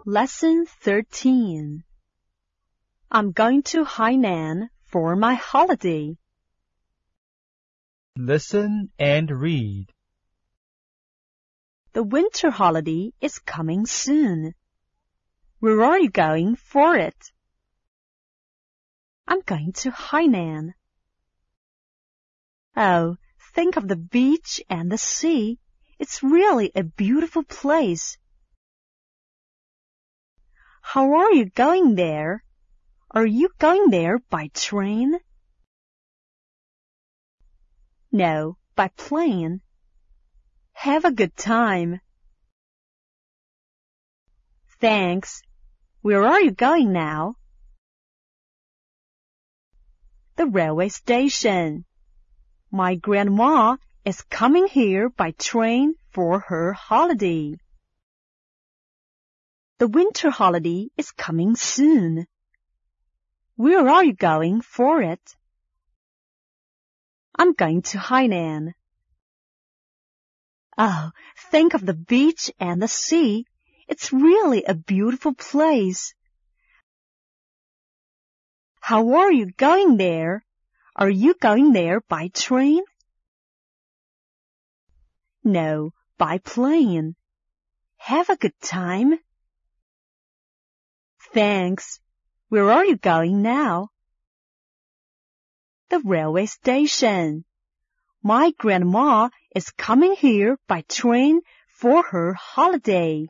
Lesson 13. I'm going to Hainan for my holiday. Listen and read. The winter holiday is coming soon. Where are you going for it? I'm going to Hainan. Oh, think of the beach and the sea. It's really a beautiful place. How are you going there? Are you going there by train? No, by plane. Have a good time. Thanks. Where are you going now? The railway station. My grandma is coming here by train for her holiday. The winter holiday is coming soon. Where are you going for it? I'm going to Hainan. Oh, think of the beach and the sea. It's really a beautiful place. How are you going there? Are you going there by train? No, by plane. Have a good time. Thanks. Where are you going now? The railway station. My grandma is coming here by train for her holiday.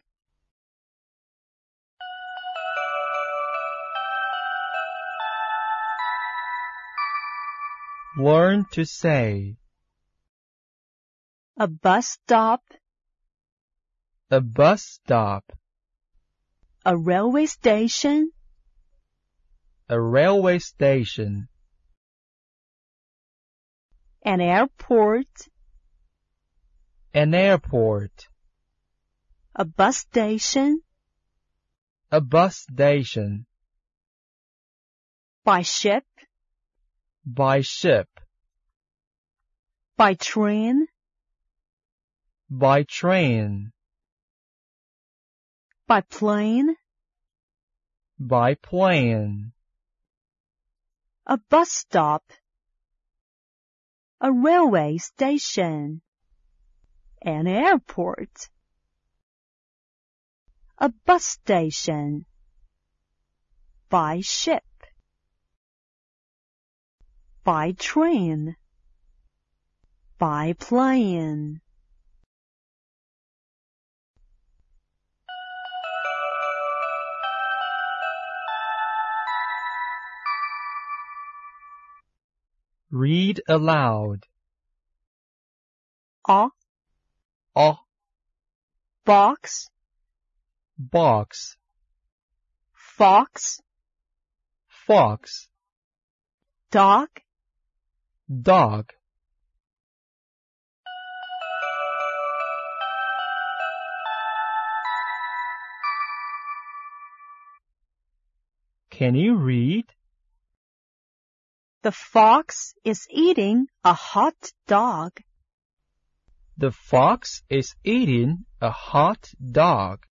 Learn to say. A bus stop. A bus stop. A railway station. A railway station. An airport. An airport. A bus station. A bus station. By ship. By ship. By train. By train. By plane. By plane. A bus stop. A railway station. An airport. A bus station. By ship. By train. By plane. Read aloud. A box. Box. Fox. Fox. Dog. Dog. Can you read? The fox is eating a hot dog. The fox is eating a hot dog.